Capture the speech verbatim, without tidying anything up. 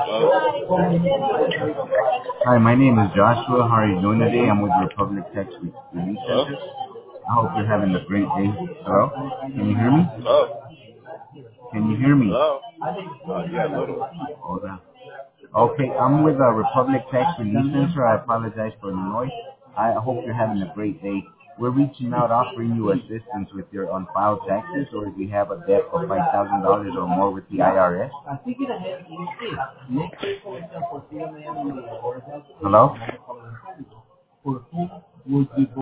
Hello? Hi, my name is Joshua. How are you doing today? I'm with Republic Tax Relief Hello? Center. I hope you're having a great day. Hello? Can you hear me? Hello? Can you hear me? Hello? Uh, yeah, a little. Hold on. Okay, I'm with uh, Republic Tax Relief Center. I apologize for the noise. I hope you're having a great day. We're reaching out offering you assistance with your unfiled taxes or if you have a debt of five thousand dollars or more with the I R S. Hello?